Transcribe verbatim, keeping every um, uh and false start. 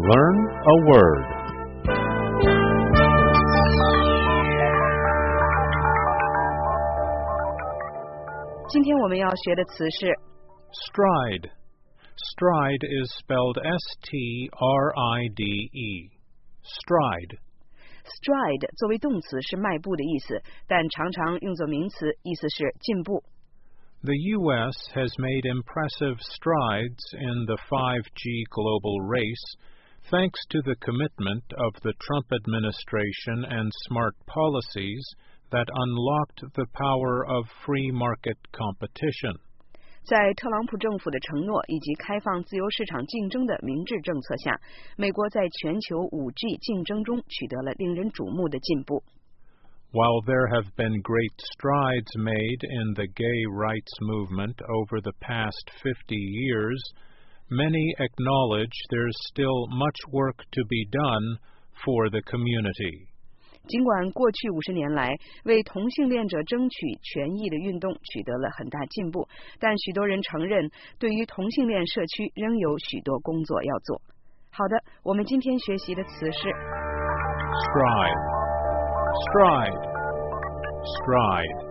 Learn a word. Stride. Stride is spelled S T R I D E. Stride. Stride 作为动词是迈步的意思，但常常用作名词，意思是进步。 The U S has made impressive strides in the five G global race thanks to the commitment of the Trump administration and smart policies that unlocked the power of free market competition. 在特朗普政府的承诺以及开放自由市场竞争的明智政策下，美国在全球 五 G 竞争中取得了令人瞩目的进步。 While there have been great strides made in the gay rights movement over the past fifty years, many acknowledge there's still much work to be done for the community. 尽管过去五十年来为同性恋者争取权益的运动取得了很大进步，但许多人承认对于同性恋社区仍有许多工作要做。好的，我们今天学习的词是 Stride. Stride. Stride.